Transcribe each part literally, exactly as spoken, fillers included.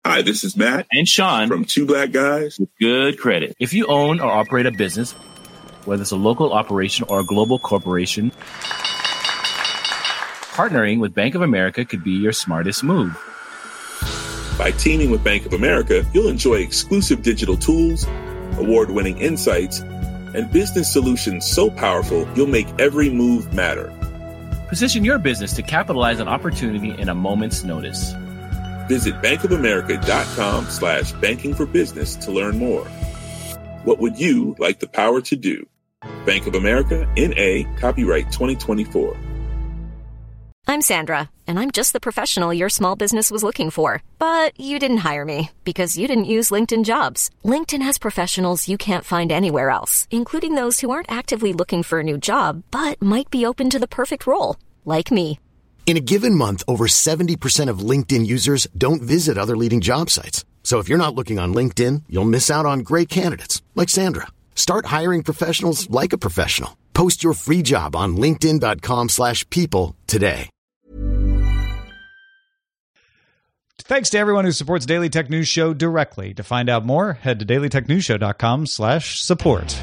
Hi, this is Matt and Sean from Two Black Guys with Good Credit. If you own or operate a business, whether it's a local operation or a global corporation, partnering with Bank of America could be your smartest move. By teaming with Bank of America, you'll enjoy exclusive digital tools, award-winning insights, and business solutions so powerful you'll make every move matter. Position your business to capitalize on opportunity in a moment's notice. Visit bankofamerica.com slash banking for business to learn more. What would you like the power to do? Bank of America, N A, copyright twenty twenty-four. I'm Sandra, and I'm just the professional your small business was looking for. But you didn't hire me because you didn't use LinkedIn Jobs. LinkedIn has professionals you can't find anywhere else, including those who aren't actively looking for a new job, but might be open to the perfect role, like me. In a given month, over seventy percent of LinkedIn users don't visit other leading job sites. So if you're not looking on LinkedIn, you'll miss out on great candidates like Sandra. Start hiring professionals like a professional. Post your free job on linkedin.com slash people today. Thanks to everyone who supports Daily Tech News Show directly. To find out more, head to dailytechnewsshow.com slash support.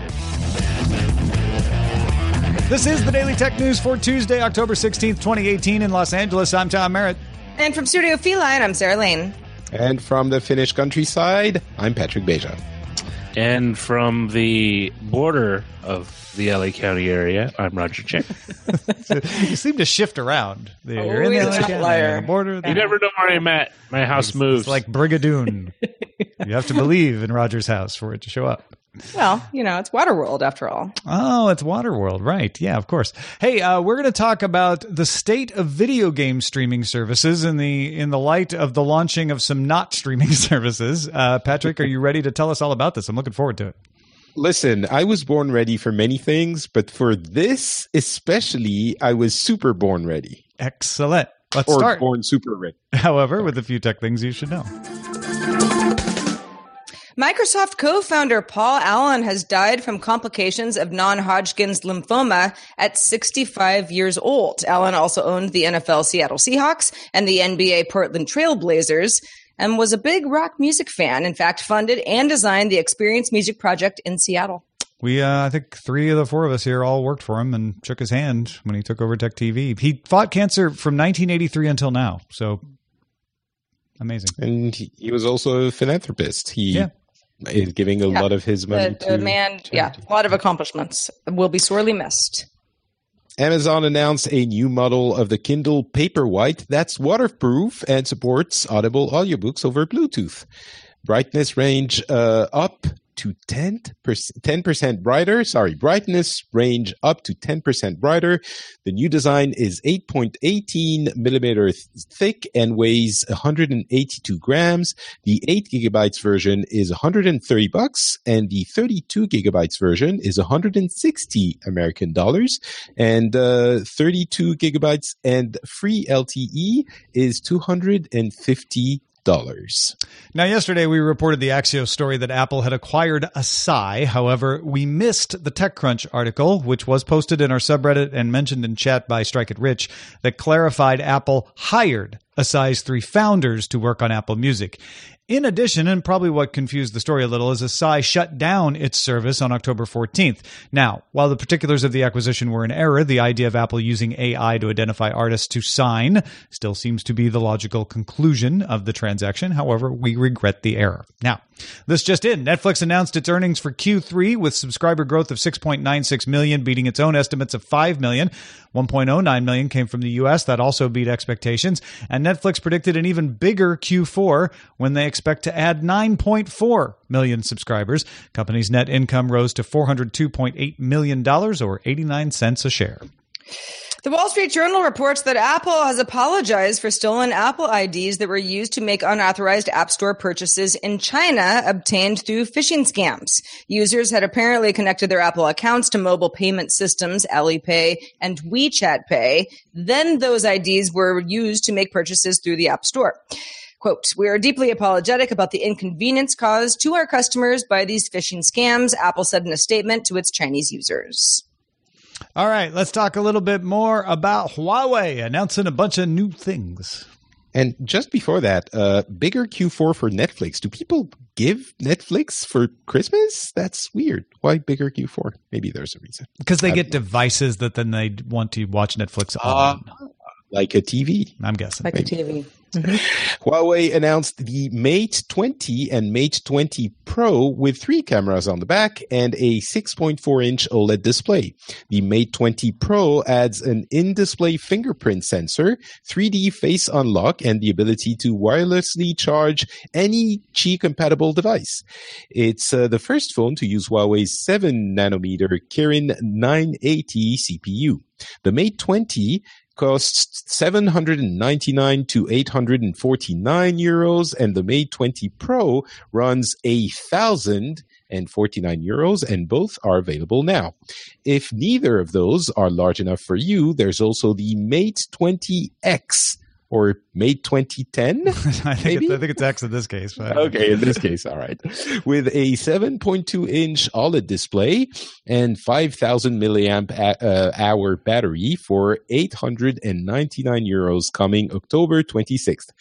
This is the Daily Tech News for Tuesday, October sixteenth, twenty eighteen in Los Angeles. I'm Tom Merritt. And from Studio Feline, I'm Sarah Lane. And from the Finnish countryside, I'm Patrick Beja. And from the border of the L A County area, I'm Roger Chang. You seem to shift around. You're oh, in the L L A County, the border. The you never know where I'm at. My house it's, moves. It's like Brigadoon. You have to believe in Roger's house for it to show up. Well, you know, it's Waterworld after all. Oh, it's Waterworld, right. Yeah, of course. Hey, uh, we're going to talk about the state of video game streaming services in the in the light of the launching of some not streaming services. Uh, Patrick, are you ready to tell us all about this? I'm looking forward to it. Listen, I was born ready for many things, but for this especially, I was super born ready. Excellent. Let's or start. Born super ready. However, Sorry. with a few tech things you should know. Microsoft co-founder Paul Allen has died from complications of non-Hodgkin's lymphoma at sixty-five years old. Allen also owned the N F L Seattle Seahawks and the N B A Portland Trail Blazers and was a big rock music fan. In fact, funded and designed the Experience Music Project in Seattle. We, uh, I think three of the four of us here all worked for him and shook his hand when he took over Tech T V. He fought cancer from nineteen eighty-three until now. So amazing. And he, he was also a philanthropist. He yeah. is giving a yeah. lot of his money the, to the man. charity. Yeah, a lot of accomplishments. Will be sorely missed. Amazon announced a new model of the Kindle Paperwhite that's waterproof and supports Audible audiobooks over Bluetooth. Brightness range uh, up to ten percent, ten percent brighter. Sorry, brightness range up to ten percent brighter. The new design is eight point one eight millimeter th- thick and weighs one hundred eighty-two grams. The eight gigabytes version is one hundred thirty bucks, and the thirty-two gigabytes version is one hundred sixty American dollars. And uh, thirty-two gigabytes and free L T E is two hundred fifty dollars. Now, yesterday we reported the Axios story that Apple had acquired Asai. However, we missed the TechCrunch article, which was posted in our subreddit and mentioned in chat by Strike It Rich, that clarified Apple hired Asai's three founders to work on Apple Music. In addition, and probably what confused the story a little, is Asai shut down its service on October fourteenth. Now, while the particulars of the acquisition were in error, the idea of Apple using A I to identify artists to sign still seems to be the logical conclusion of the transaction. However, we regret the error. Now, this just in. Netflix announced its earnings for Q three with subscriber growth of six point nine six million, beating its own estimates of five million. one point oh nine million came from the U S. That also beat expectations. And Netflix predicted an even bigger Q four when they expect to add nine point four million subscribers. Company's net income rose to four hundred two point eight million dollars or eighty-nine cents a share. The Wall Street Journal reports that Apple has apologized for stolen Apple I Ds that were used to make unauthorized App Store purchases in China obtained through phishing scams. Users had apparently connected their Apple accounts to mobile payment systems, Alipay and WeChat Pay. Then those I Ds were used to make purchases through the App Store. Quote, "We are deeply apologetic about the inconvenience caused to our customers by these phishing scams," Apple said in a statement to its Chinese users. All right, let's talk a little bit more about Huawei announcing a bunch of new things. And just before that, uh, bigger Q four for Netflix. Do people give Netflix for Christmas? That's weird. Why bigger Q four? Maybe there's a reason. Because they I get devices that then they want to watch Netflix on. Uh, like a T V. I'm guessing. Like maybe. a T V. Mm-hmm. Huawei announced the Mate twenty and Mate twenty Pro with three cameras on the back and a six point four inch OLED display. The Mate twenty Pro adds an in-display fingerprint sensor, three D face unlock, and the ability to wirelessly charge any Qi-compatible device. It's uh, the first phone to use Huawei's seven nanometer Kirin nine eighty C P U. The Mate twenty costs seven hundred ninety-nine to eight hundred forty-nine euros, and the Mate twenty Pro runs one thousand forty-nine euros, and both are available now. If neither of those are large enough for you, there's also the Mate twenty X, or Mate twenty ten, I think maybe? It's, I think it's X in this case. But. Okay, in this case, all right. With a seven point two inch OLED display and five thousand milliamp a- uh, hour battery for eight hundred ninety-nine euros coming October twenty-sixth.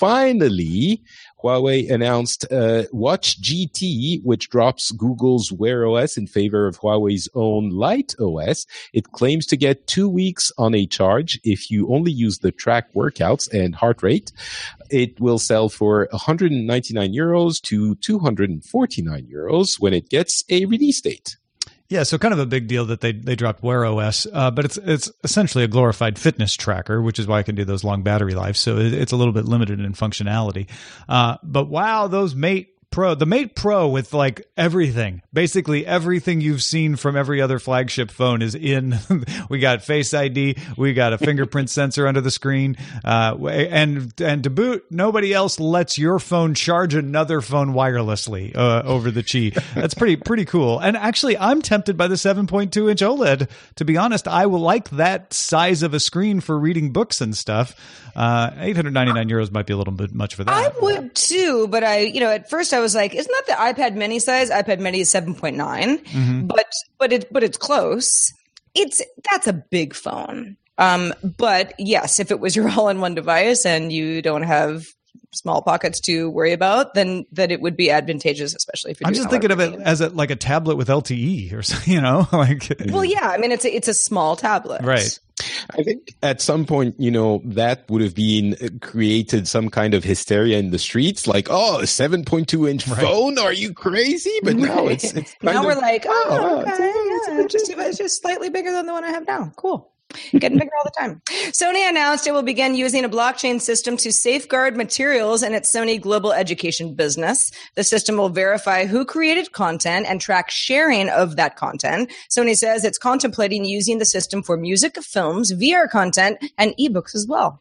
Finally, Huawei announced uh, Watch G T, which drops Google's Wear O S in favor of Huawei's own Light O S. It claims to get two weeks on a charge if you only use the track workouts and heart rate. It will sell for one hundred ninety-nine euros to two hundred forty-nine euros when it gets a release date. Yeah, so kind of a big deal that they they dropped Wear O S, uh, but it's it's essentially a glorified fitness tracker, which is why it can do those long battery lives. So it, it's a little bit limited in functionality. Uh, but wow, those Mate Pro, the Mate Pro with like everything, basically everything you've seen from every other flagship phone is in. We got Face I D, we got a fingerprint sensor under the screen, uh, and and to boot, nobody else lets your phone charge another phone wirelessly uh, over the Qi. That's pretty pretty cool. And actually, I'm tempted by the seven point two inch OLED. To be honest, I will like that size of a screen for reading books and stuff. Uh, eight hundred ninety-nine euros might be a little bit much for that. I would too, but I, you know, at first I was like, isn't that the iPad mini size? iPad mini is seven point nine, mm-hmm. but, but it, but it's close. It's, that's a big phone. Um, but yes, if it was your all-in-one device and you don't have small pockets to worry about, then that it would be advantageous, especially if you're I'm doing just thinking of it as a, like a tablet with L T E or something, you know, like, well, yeah, I mean, it's a, it's a small tablet. Right. I think at some point, you know, that would have been created some kind of hysteria in the streets, like, oh, a seven point two inch right. phone? Are you crazy? But now it's, it's now of, we're like, oh, oh okay, it's, yeah, it's, just, it's just slightly bigger than the one I have now. Cool. Getting bigger all the time. Sony announced it will begin using a blockchain system to safeguard materials in its Sony Global Education business. The system will verify who created content and track sharing of that content. Sony says it's contemplating using the system for music, films, V R content, and ebooks as well.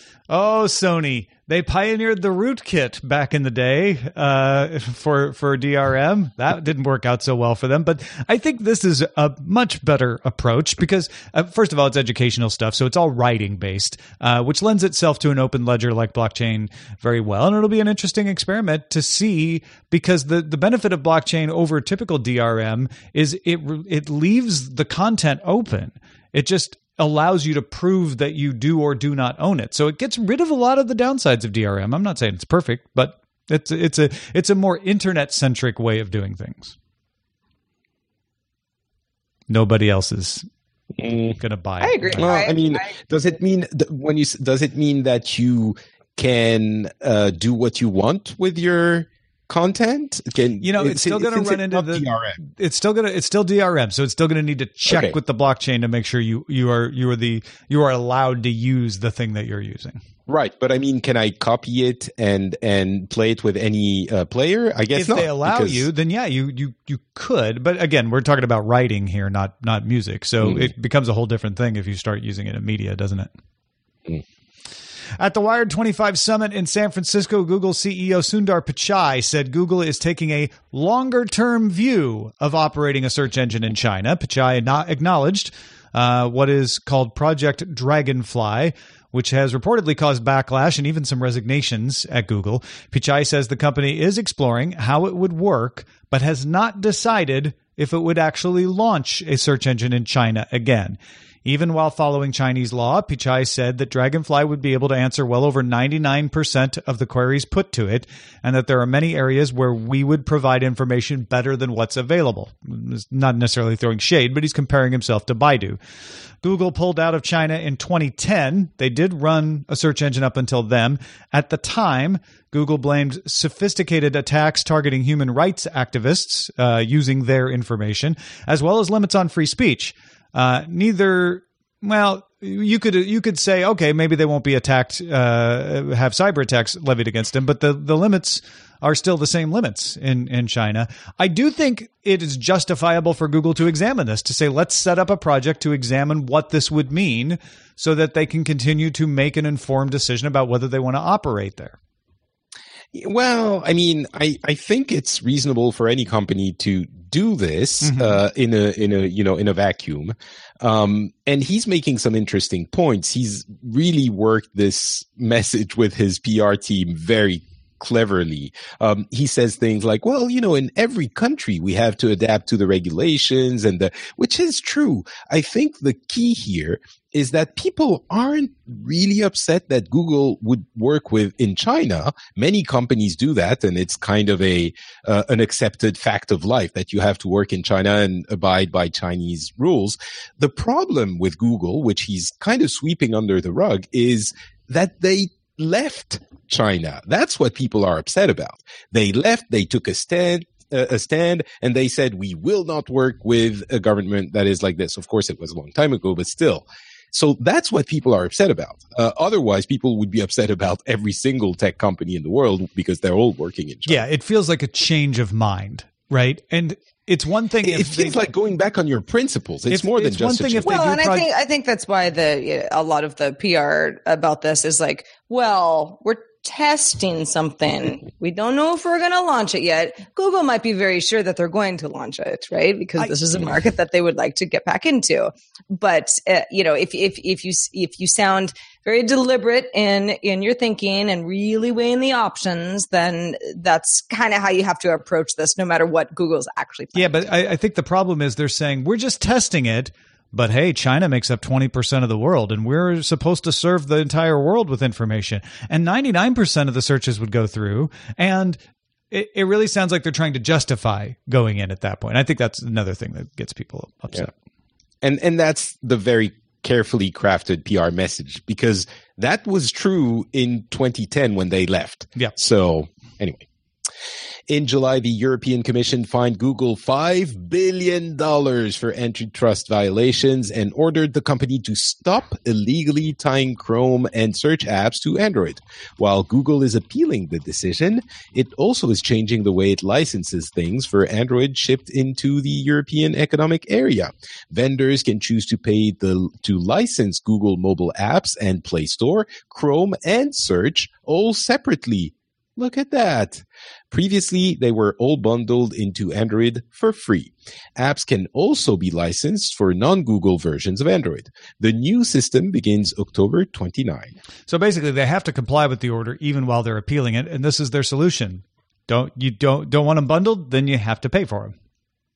Oh, Sony. They pioneered the rootkit back in the day uh, for for D R M. That didn't work out so well for them. But I think this is a much better approach because, uh, first of all, it's educational stuff. So it's all writing based, uh, which lends itself to an open ledger like blockchain very well. And it'll be an interesting experiment to see, because the, the benefit of blockchain over typical D R M is it it leaves the content open. It just allows you to prove that you do or do not own it. So it gets rid of a lot of the downsides of D R M. I'm not saying it's perfect, but it's it's a it's a more internet-centric way of doing things. Nobody else is mm. going to buy it. I agree. Well, I, I mean, I, does it mean when you does it mean that you can uh, do what you want with your content? Can you know it's, it's still going to run into the D R M. It's still going to it's still D R M, so it's still going to need to check okay. with the blockchain to make sure you you are you are the you are allowed to use the thing that you're using. Right, but I mean, can I copy it and and play it with any uh, player? I guess if not, they allow because... you, then yeah, you you you could. But again, we're talking about writing here, not not music. So mm. it becomes a whole different thing if you start using it in media, doesn't it? Mm. At the Wired twenty-five Summit in San Francisco, Google C E O Sundar Pichai said Google is taking a longer-term view of operating a search engine in China. Pichai acknowledged uh, what is called Project Dragonfly, which has reportedly caused backlash and even some resignations at Google. Pichai says the company is exploring how it would work, but has not decided if it would actually launch a search engine in China again. Even while following Chinese law, Pichai said that Dragonfly would be able to answer well over ninety-nine percent of the queries put to it, and that there are many areas where we would provide information better than what's available. He's not necessarily throwing shade, but he's comparing himself to Baidu. Google pulled out of China in twenty ten. They did run a search engine up until then. At the time, Google blamed sophisticated attacks targeting human rights activists uh, using their information, as well as limits on free speech. Uh, neither, well, you could you could say, okay, maybe they won't be attacked, uh, have cyber attacks levied against them, but the, the limits are still the same limits in, in China. I do think it is justifiable for Google to examine this, to say, let's set up a project to examine what this would mean so that they can continue to make an informed decision about whether they want to operate there. Well, I mean, I, I think it's reasonable for any company to do this mm-hmm. uh, in a in a you know in a vacuum, um, and he's making some interesting points. He's really worked this message with his P R team very cleverly. Um, he says things like, well, you know, in every country we have to adapt to the regulations, and the, which is true. I think the key here is that people aren't really upset that Google would work with in China. Many companies do that, and it's kind of a uh, an accepted fact of life that you have to work in China and abide by Chinese rules. The problem with Google, which he's kind of sweeping under the rug, is that they left China. That's what people are upset about. They left, they took a stand, uh, a stand, and they said, we will not work with a government that is like this. Of course, it was a long time ago, but still. So that's what people are upset about. Uh, otherwise, people would be upset about every single tech company in the world because they're all working in China. Yeah, it feels like a change of mind, right? And it's one thing. It, if it feels they, like going back on your principles. It's if, more than it's just one a thing change. if they well, do and pro- I think I think that's why the a lot of the P R about this is like, well, we're testing something. We don't know if we're going to launch it yet. Google might be very sure that they're going to launch it, right? Because I, this is a market that they would like to get back into. But uh, you know, if if if you if you sound very deliberate in in your thinking and really weighing the options, then that's kind of how you have to approach this, no matter what Google's actually planning. Yeah, but I, I think the problem is they're saying we're just testing it. But hey, China makes up twenty percent of the world, and we're supposed to serve the entire world with information. And ninety-nine percent of the searches would go through. And it, it really sounds like they're trying to justify going in at that point. I think that's another thing that gets people upset. Yeah. And and that's the very carefully crafted P R message, because that was true in twenty ten when they left. Yeah. So anyway. In July, the European Commission fined Google five billion dollars for antitrust violations and ordered the company to stop illegally tying Chrome and search apps to Android. While Google is appealing the decision, it also is changing the way it licenses things for Android shipped into the European Economic Area. Vendors can choose to pay the to license Google mobile apps and Play Store, Chrome, and Search all separately. Look at that. Previously, they were all bundled into Android for free. Apps can also be licensed for non-Google versions of Android. The new system begins October twenty-ninth. So basically, they have to comply with the order even while they're appealing it, and this is their solution. Don't you don't don't want them bundled? Then you have to pay for them.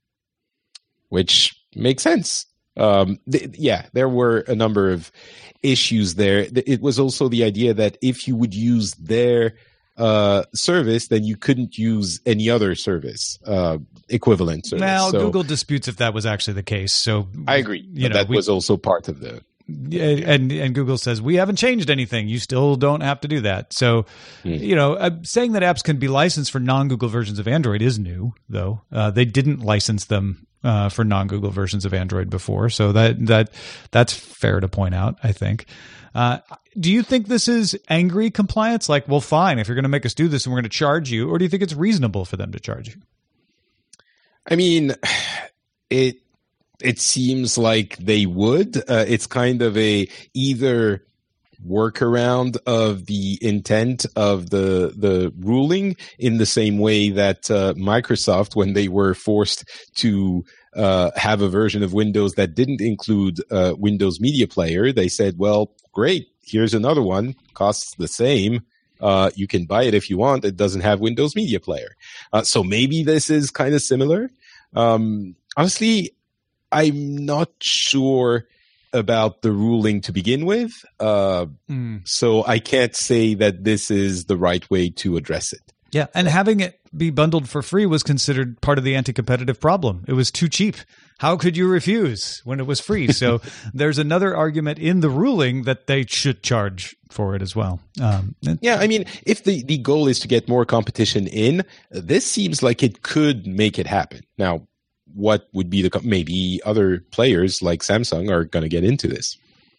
Which makes sense. Um, th- yeah, there were a number of issues there. It was also the idea that if you would use their Uh, service, then you couldn't use any other service uh, equivalent service. Now, so, Google disputes if that was actually the case. So I agree. You know, that we, was also part of the. And and Google says we haven't changed anything. You still don't have to do that. So, mm. you know, uh, saying that apps can be licensed for non-Google versions of Android is new, though. Uh, they didn't license them uh, for non-Google versions of Android before, so that that that's fair to point out, I think. Uh, do you think this is angry compliance? Like, well, fine, if you're going to make us do this and we're going to charge you, or do you think it's reasonable for them to charge you? I mean, it it seems like they would. Uh, it's kind of a either workaround of the intent of the the ruling, in the same way that uh, Microsoft, when they were forced to uh, have a version of Windows that didn't include uh, Windows Media Player, they said, well, great, here's another one, costs the same. Uh, you can buy it if you want. It doesn't have Windows Media Player. Uh, so maybe this is kind of similar. Um, honestly, I'm not sure about the ruling to begin with. Uh, mm. So I can't say that this is the right way to address it. Yeah, and having it be bundled for free was considered part of the anti-competitive problem. It was too cheap. How could you refuse when it was free? So there's another argument in the ruling that they should charge for it as well. Um, yeah, I mean, if the, the goal is to get more competition in, this seems like it could make it happen. Now, what would be the – maybe other players like Samsung are going to get into this.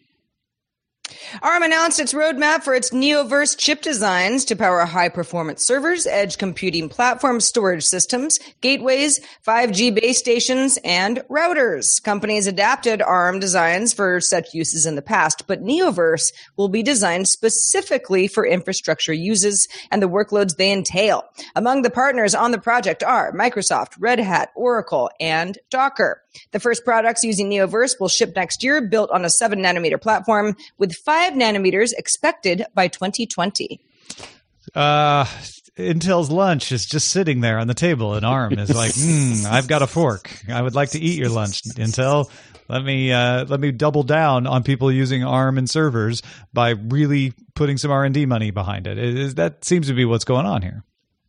ARM announced its roadmap for its Neoverse chip designs to power high-performance servers, edge computing platforms, storage systems, gateways, five G base stations, and routers. Companies adapted ARM designs for such uses in the past, but Neoverse will be designed specifically for infrastructure uses and the workloads they entail. Among the partners on the project are Microsoft, Red Hat, Oracle, and Docker. The first products using Neoverse will ship next year, built on a seven nanometer platform, with five nanometers expected by twenty twenty. Uh, Intel's lunch is just sitting there on the table, and ARM is like, hmm, I've got a fork. I would like to eat your lunch, Intel. Let me uh, let me double down on people using ARM in servers by really putting some R and D money behind it. It is, that seems to be what's going on here.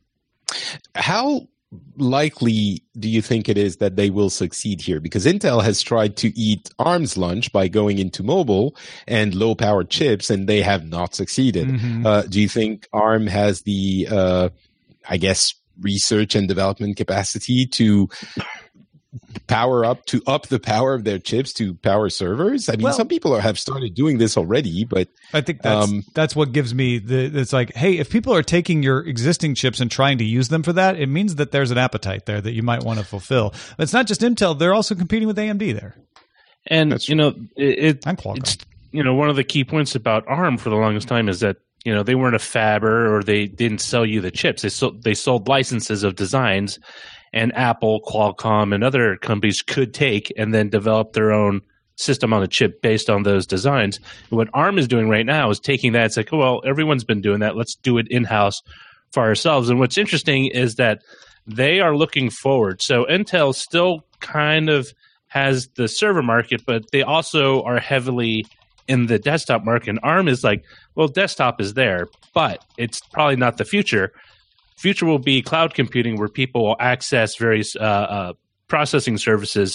How likely do you think it is that they will succeed here? Because Intel has tried to eat ARM's lunch by going into mobile and low-power chips, and they have not succeeded. Mm-hmm. Uh, do you think ARM has the, uh, I guess, research and development capacity to power up, to up the power of their chips to power servers? I mean, well, some people are, have started doing this already, but I think that's um, that's what gives me the. It's like, hey, if people are taking your existing chips and trying to use them for that, it means that there's an appetite there that you might want to fulfill. But it's not just Intel; they're also competing with A M D there. And that's you know, it, it and Qualcomm. It's, you know, one of the key points about ARM for the longest time is that you know they weren't a fabber or they didn't sell you the chips. They sold they sold licenses of designs. And Apple, Qualcomm, and other companies could take and then develop their own system on a chip based on those designs. And what ARM is doing right now is taking that. It's like, oh, well, everyone's been doing that. Let's do it in-house for ourselves. And what's interesting is that they are looking forward. So Intel still kind of has the server market, but they also are heavily in the desktop market. And ARM is like, well, desktop is there, but it's probably not the future. Future will be cloud computing, where people will access various uh, uh, processing services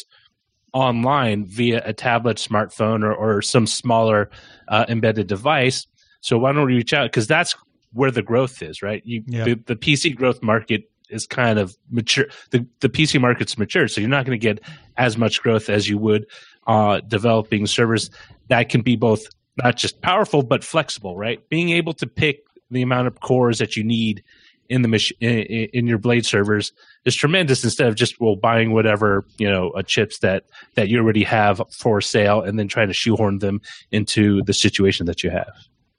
online via a tablet, smartphone, or, or some smaller uh, embedded device. So why don't we reach out? Because that's where the growth is, right? You, yeah. the, the P C growth market is kind of mature. The, the P C market's mature, so you're not going to get as much growth as you would uh, developing servers that can be both not just powerful but flexible, right? Being able to pick the amount of cores that you need in the mach- in, in your blade servers is tremendous, instead of just well buying whatever you know uh, chips that that you already have for sale and then trying to shoehorn them into the situation that you have.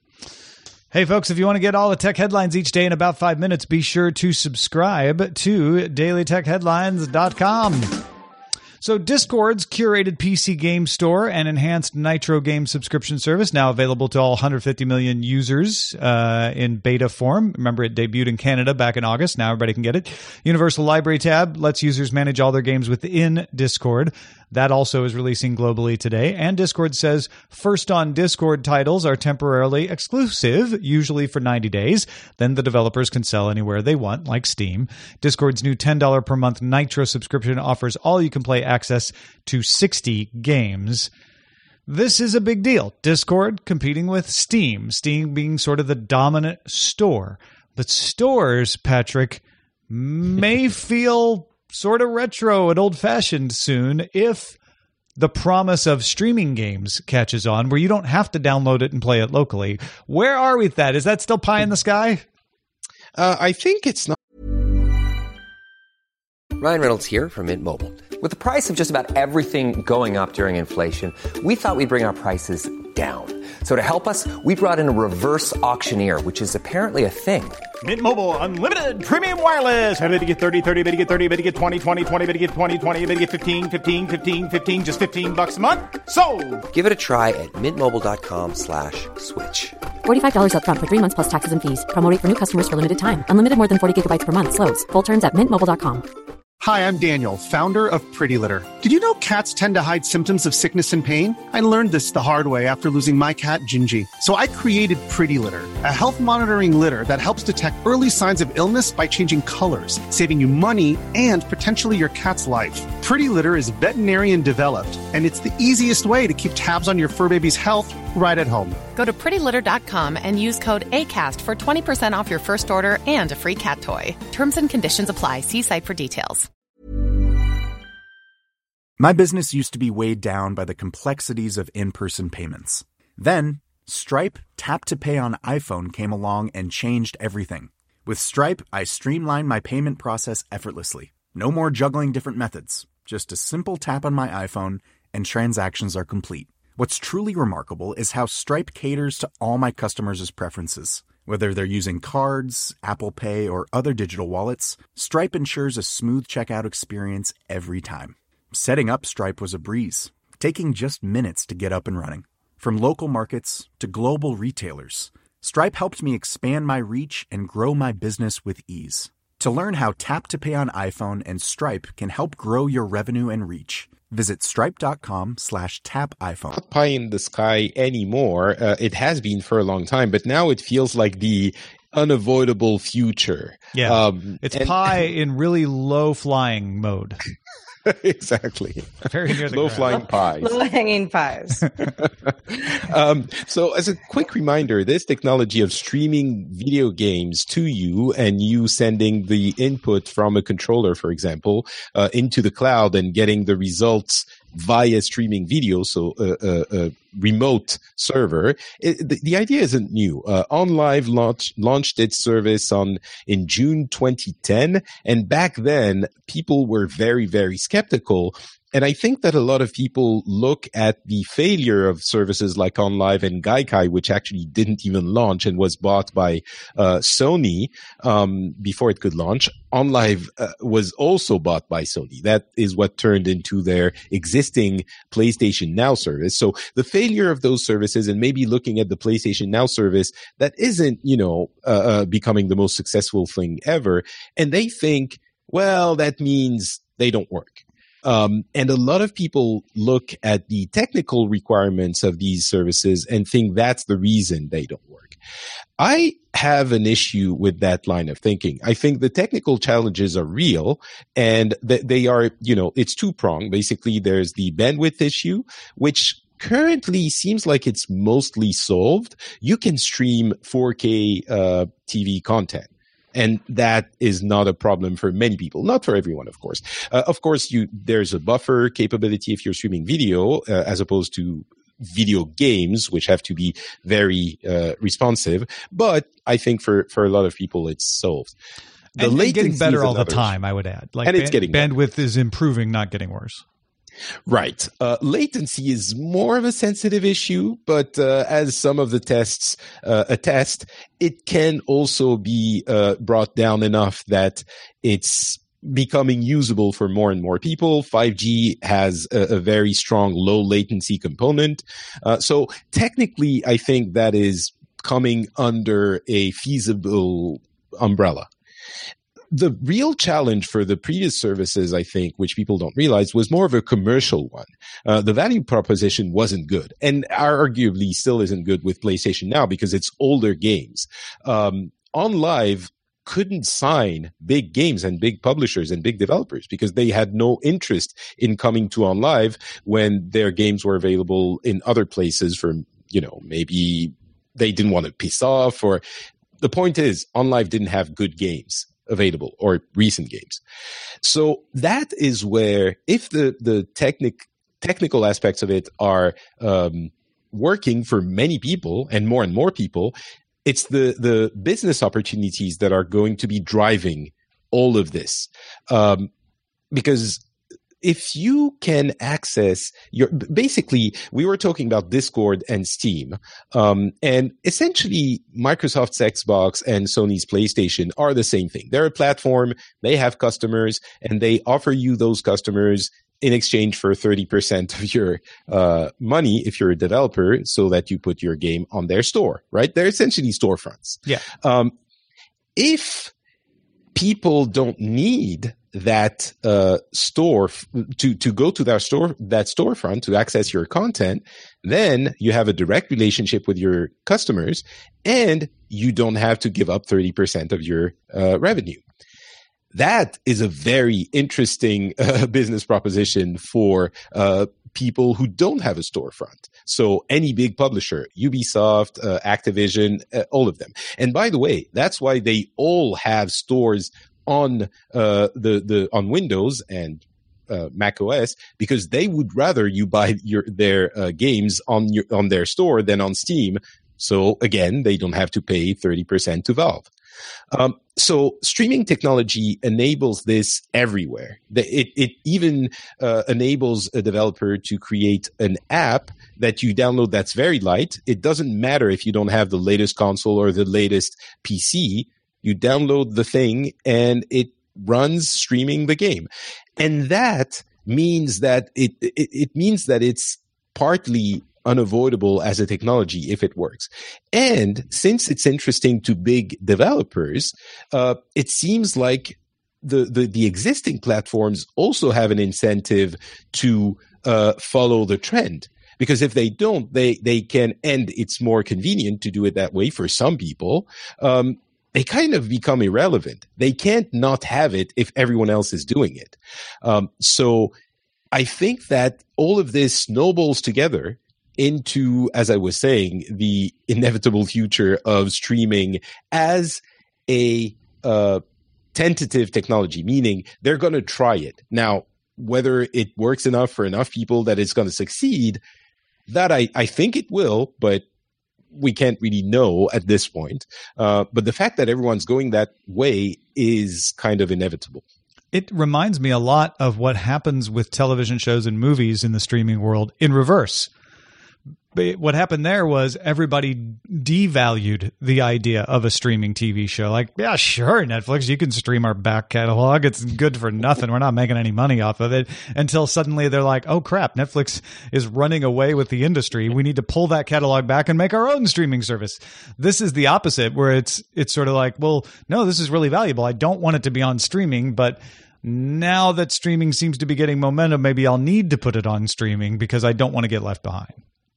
Hey folks, if you want to get all the tech headlines each day in about five minutes, be sure to subscribe to daily tech headlines dot com. So Discord's curated P C game store and enhanced Nitro game subscription service, now available to all one hundred fifty million users uh, in beta form. Remember, it debuted in Canada back in August. Now everybody can get it. Universal Library tab lets users manage all their games within Discord. That also is releasing globally today. And Discord says first on Discord titles are temporarily exclusive, usually for ninety days. Then the developers can sell anywhere they want, like Steam. Discord's new ten dollars per month Nitro subscription offers all-you-can-play access to sixty games. This is a big deal. Discord competing with Steam. Steam being sort of the dominant store. But stores, Patrick, may feel sort of retro and old-fashioned soon if the promise of streaming games catches on, where you don't have to download it and play it locally. Where are we with that? Is that still pie in the sky? Uh, I think it's not. Ryan Reynolds here from Mint Mobile. With the price of just about everything going up during inflation, we thought we'd bring our prices down. So to help us, we brought in a reverse auctioneer, which is apparently a thing. Mint Mobile Unlimited Premium Wireless. How to get thirty, thirty, how to get thirty, how to get twenty, twenty, twenty, how to get twenty, twenty, how to get fifteen, fifteen, fifteen, fifteen, just fifteen bucks a month? Sold! Give it a try at mintmobile.com slash switch. forty-five dollars up front for three months plus taxes and fees. Promo rate for new customers for limited time. Unlimited more than forty gigabytes per month. Slows full terms at mint mobile dot com. Hi, I'm Daniel, founder of Pretty Litter. Did you know cats tend to hide symptoms of sickness and pain? I learned this the hard way after losing my cat, Gingy. So I created Pretty Litter, a health monitoring litter that helps detect early signs of illness by changing colors, saving you money and potentially your cat's life. Pretty Litter is veterinarian developed, and it's the easiest way to keep tabs on your fur baby's health right at home. Go to pretty litter dot com and use code ACAST for twenty percent off your first order and a free cat toy. Terms and conditions apply. See site for details. My business used to be weighed down by the complexities of in-person payments. Then, Stripe Tap to Pay on iPhone came along and changed everything. With Stripe, I streamlined my payment process effortlessly. No more juggling different methods. Just a simple tap on my iPhone and transactions are complete. What's truly remarkable is how Stripe caters to all my customers' preferences. Whether they're using cards, Apple Pay, or other digital wallets, Stripe ensures a smooth checkout experience every time. Setting up Stripe was a breeze, taking just minutes to get up and running. From local markets to global retailers, Stripe helped me expand my reach and grow my business with ease. To learn how Tap to Pay on iPhone and Stripe can help grow your revenue and reach, visit stripe.com slash tap iPhone. Not pie in the sky anymore. Uh, it has been for a long time, but now it feels like the unavoidable future. Yeah, um, it's and- pie in really low flying mode. Exactly. Very near the low ground. flying pies. Low hanging pies. um, so as a quick reminder, this technology of streaming video games to you and you sending the input from a controller, for example, uh, into the cloud and getting the results via streaming video, so a, a, a remote server. It, the, the idea isn't new. Uh, OnLive launched, launched its service on in June twenty ten, and back then people were very, very skeptical. And I think that a lot of people look at the failure of services like OnLive and Gaikai, which actually didn't even launch and was bought by uh, Sony um, before it could launch. OnLive uh, was also bought by Sony. That is what turned into their existing PlayStation Now service. So the failure of those services and maybe looking at the PlayStation Now service that isn't, you know, uh, uh, becoming the most successful thing ever. And they think, well, that means they don't work. Um, and a lot of people look at the technical requirements of these services and think that's the reason they don't work. I have an issue with that line of thinking. I think the technical challenges are real and that they are, you know, it's two-pronged. Basically, there's the bandwidth issue, which currently seems like it's mostly solved. You can stream four K uh, T V content. And that is not a problem for many people, not for everyone, of course. Uh, of course, you there's a buffer capability if you're streaming video, uh, as opposed to video games, which have to be very uh, responsive. But I think for, for a lot of people, it's solved. The and, and getting latency better is all the another time, I would add. Like and it's ban- getting better. bandwidth is improving, not getting worse. Right. Uh, latency is more of a sensitive issue, but uh, as some of the tests uh, attest, it can also be uh, brought down enough that it's becoming usable for more and more people. five G has a, a very strong low latency component. Uh, so technically, I think that is coming under a feasible umbrella. The real challenge for the previous services, I think, which people don't realize, was more of a commercial one. Uh, the value proposition wasn't good, and arguably still isn't good with PlayStation Now because it's older games. Um, OnLive couldn't sign big games and big publishers and big developers because they had no interest in coming to OnLive when their games were available in other places for, you know, maybe they didn't want to piss off, or the point is OnLive didn't have good games available or recent games. So that is where, if the the technic, technical aspects of it are um, working for many people and more and more people, it's the the business opportunities that are going to be driving all of this. Um, because if you can access your, basically, we were talking about Discord and Steam, um, and essentially Microsoft's Xbox and Sony's PlayStation are the same thing. They're a platform, they have customers, and they offer you those customers in exchange for thirty percent of your uh, money if you're a developer, so that you put your game on their store, right? They're essentially storefronts. Yeah. Um, if people don't need that uh, store to to go to that store that storefront to access your content, then you have a direct relationship with your customers, and you don't have to give up thirty percent of your uh, revenue. That is a very interesting uh, business proposition for uh, people who don't have a storefront. So any big publisher, Ubisoft, uh, Activision, uh, all of them. And by the way, that's why they all have stores on uh, the the on Windows and uh, Mac O S, because they would rather you buy your their uh, games on your on their store than on Steam. So again, they don't have to pay thirty percent to Valve. Um, so streaming technology enables this everywhere. The, it, it even uh, enables a developer to create an app that you download that's very light. It doesn't matter if you don't have the latest console or the latest P C. You download the thing and it runs streaming the game. And that means that it, it, it means that it's partly unavoidable as a technology if it works. And since it's interesting to big developers, uh, it seems like the, the, the existing platforms also have an incentive to uh, follow the trend. Because if they don't, they, they can, and it's more convenient to do it that way for some people, um, they kind of become irrelevant. They can't not have it if everyone else is doing it. Um, so I think that all of this snowballs together into, as I was saying, the inevitable future of streaming as a uh, tentative technology, meaning they're going to try it. Now, whether it works enough for enough people that it's going to succeed, that I, I think it will, but we can't really know at this point. Uh, but the fact that everyone's going that way is kind of inevitable. It reminds me a lot of what happens with television shows and movies in the streaming world in reverse. But what happened there was everybody devalued the idea of a streaming T V show. Like, yeah, sure, Netflix, you can stream our back catalog. It's good for nothing. We're not making any money off of it. Until suddenly they're like, oh, crap, Netflix is running away with the industry. We need to pull that catalog back and make our own streaming service. This is the opposite, where it's it's sort of like, well, no, this is really valuable. I don't want it to be on streaming, but now that streaming seems to be getting momentum, maybe I'll need to put it on streaming because I don't want to get left behind.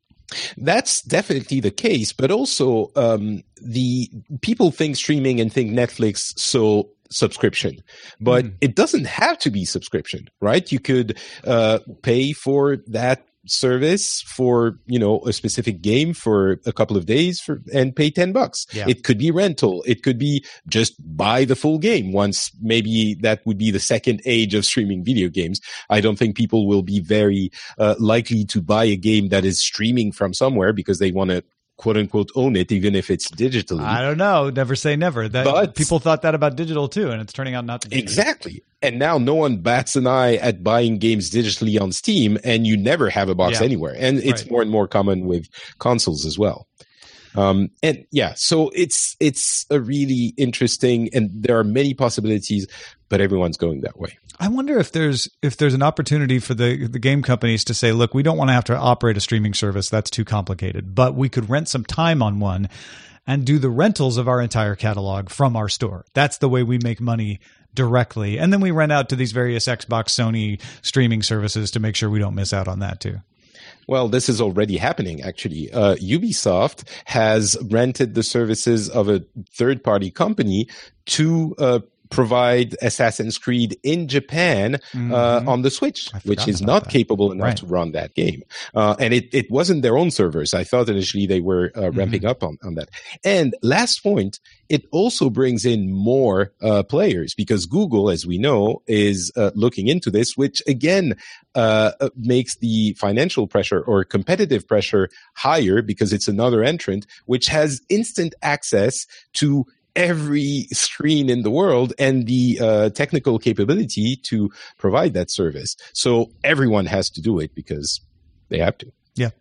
That's definitely the case, but also um, the people think streaming and think Netflix, so subscription, but mm. it doesn't have to be subscription, right? You could uh, pay for that service for, you know, a specific game for a couple of days for, and pay ten bucks. Yeah. It could be rental. It could be just buy the full game once. Maybe that would be the second age of streaming video games. I don't think people will be very uh, likely to buy a game that is streaming from somewhere because they want to quote unquote own it, even if it's digitally. I don't know. Never say never. That, but people thought that about digital too, and it's turning out not to be. Exactly. And now no one bats an eye at buying games digitally on Steam, and you never have a box yeah. anywhere. And it's right. more and more common with consoles as well. Um, and yeah, so it's it's a really interesting, and there are many possibilities, but everyone's going that way. I wonder if there's if there's an opportunity for the, the game companies to say, look, we don't want to have to operate a streaming service. That's too complicated. But we could rent some time on one and do the rentals of our entire catalog from our store. That's the way we make money directly. And then we rent out to these various Xbox, Sony streaming services to make sure we don't miss out on that too. Well, this is already happening, actually. Uh, Ubisoft has rented the services of a third-party company to uh, provide Assassin's Creed in Japan mm-hmm. uh, on the Switch, which is not that. capable enough right. to run that game. Uh, and it, it wasn't their own servers. I thought initially they were uh, ramping mm-hmm. up on, on that. And last point, it also brings in more uh, players because Google, as we know, is uh, looking into this, which again uh, makes the financial pressure or competitive pressure higher because it's another entrant, which has instant access to every screen in the world and the uh, technical capability to provide that service. So everyone has to do it because they have to. Yeah.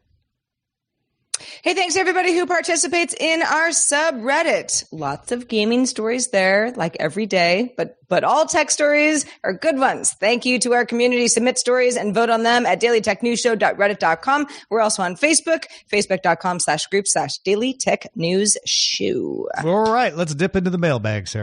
Hey, thanks to everybody who participates in our subreddit. Lots of gaming stories there, like every day, but but all tech stories are good ones. Thank you to our community. Submit stories and vote on them at daily tech news show dot reddit dot com. We're also on Facebook, facebook.com slash group slash Daily Tech News Show. All right, let's dip into the mailbag, Sarah.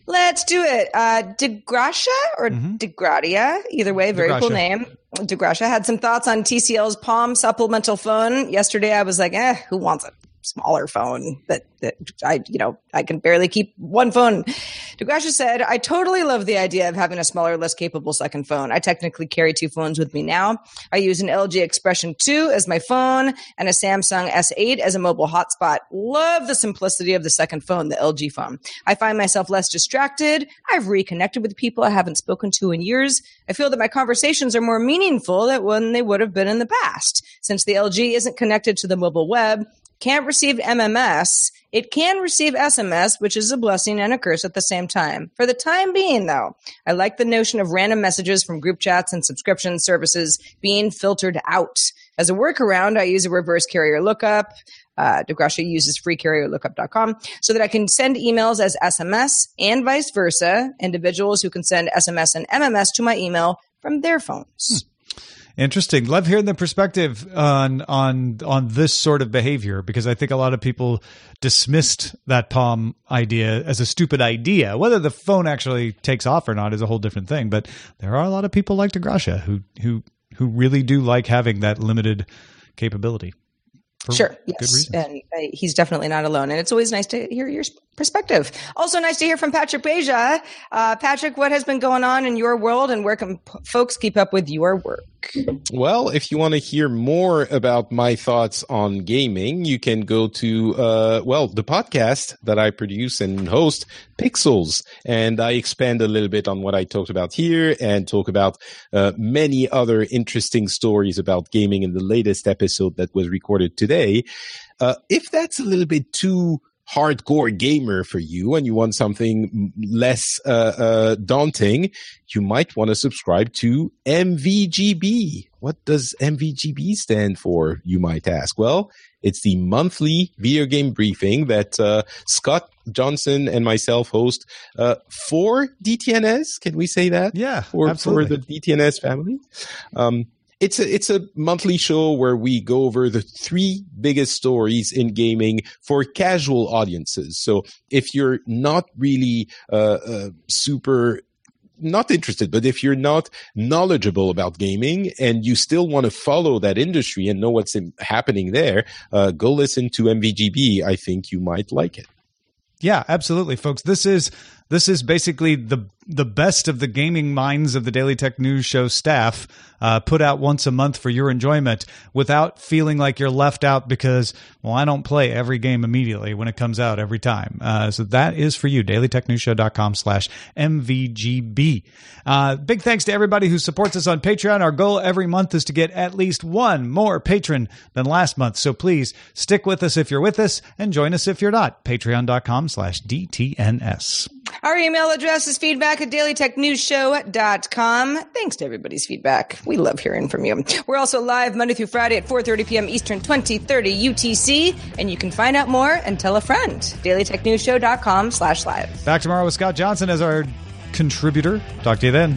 Let's do it. Uh, DeGracia or mm-hmm. DeGradia, either way, very DeGracia. Cool name. DeGracia had some thoughts on T C L's Palm supplemental phone. Yesterday, I was like, eh, who wants a smaller phone that, that I, you know, I can barely keep one phone. DeGracia said, I totally love the idea of having a smaller, less capable second phone. I technically carry two phones with me now. I use an L G Expression two as my phone and a Samsung S eight as a mobile hotspot. Love the simplicity of the second phone, the L G phone. I find myself less distracted. I've reconnected with people I haven't spoken to in years. I feel that my conversations are more meaningful than when they would have been in the past. Since the L G isn't connected to the mobile web, can't receive M M S, it can receive S M S, which is a blessing and a curse at the same time. For the time being, though, I like the notion of random messages from group chats and subscription services being filtered out. As a workaround, I use a reverse carrier lookup. Uh, DeGracia uses free carrier lookup dot com so that I can send emails as S M S and vice versa, individuals who can send S M S and M M S to my email from their phones. Hmm. Interesting. Love hearing the perspective on on on this sort of behavior, because I think a lot of people dismissed that Palm idea as a stupid idea. Whether the phone actually takes off or not is a whole different thing. But there are a lot of people like DeGracia who who who really do like having that limited capability. Sure. Yes. And uh, he's definitely not alone. And it's always nice to hear your perspective. Also nice to hear from Patrick Beja. Uh, Patrick, what has been going on in your world, and where can p- folks keep up with your work? Well, if you want to hear more about my thoughts on gaming, you can go to, uh, well, the podcast that I produce and host, Pixels. And I expand a little bit on what I talked about here and talk about uh, many other interesting stories about gaming in the latest episode that was recorded today. Uh, if that's a little bit too hardcore gamer for you and you want something less uh, uh, daunting, you might want to subscribe to M V G B. What does M V G B stand for, you might ask? Well, it's the monthly video game briefing that uh, Scott Johnson and myself host uh, for D T N S. Can we say that? Yeah, for, absolutely. For the D T N S family. Um, It's a, it's a monthly show where we go over the three biggest stories in gaming for casual audiences. So if you're not really uh, uh, super not interested, but if you're not knowledgeable about gaming and you still want to follow that industry and know what's in, happening there, uh, go listen to M V G B. I think you might like it. Yeah, absolutely, folks. This is this is basically the the best of the gaming minds of the Daily Tech News Show staff uh, put out once a month for your enjoyment without feeling like you're left out because, well, I don't play every game immediately when it comes out every time. Uh, so that is for you, daily tech news show dot com slash M V G B. Uh, big thanks to everybody who supports us on Patreon. Our goal every month is to get at least one more patron than last month. So please stick with us if you're with us and join us if you're not. Patreon dot com slash D T N S. Our email address is feedback at daily tech news show dot com. Thanks to everybody's feedback. We love hearing from you. We're also live Monday through Friday at four thirty p.m. Eastern, twenty thirty U T C. And you can find out more and tell a friend. daily tech news show dot com slash live. Back tomorrow with Scott Johnson as our contributor. Talk to you then.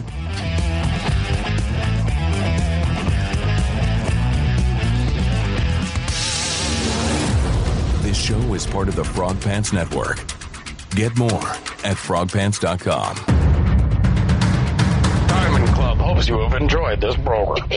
This show is part of the Frog Pants Network. Get more at frog pants dot com. Diamond Club hopes you have enjoyed this program.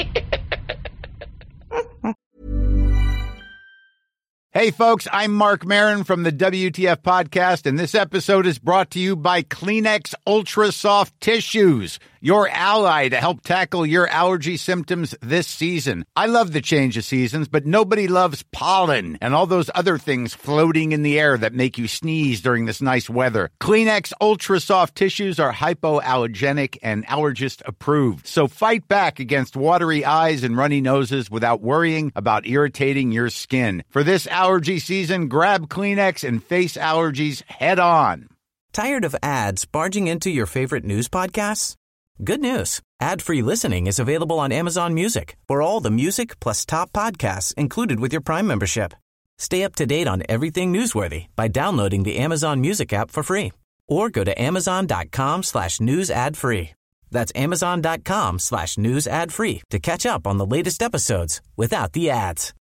Hey, folks, I'm Mark Maron from the W T F Podcast, and this episode is brought to you by Kleenex Ultra Soft Tissues, your ally to help tackle your allergy symptoms this season. I love the change of seasons, but nobody loves pollen and all those other things floating in the air that make you sneeze during this nice weather. Kleenex Ultra Soft Tissues are hypoallergenic and allergist approved, so fight back against watery eyes and runny noses without worrying about irritating your skin. For this allergy season, grab Kleenex and face allergies head on. Tired of ads barging into your favorite news podcasts? Good news. Ad-free listening is available on Amazon Music for all the music plus top podcasts included with your Prime membership. Stay up to date on everything newsworthy by downloading the Amazon Music app for free or go to amazon.com slash news ad free. That's amazon.com slash news ad free to catch up on the latest episodes without the ads.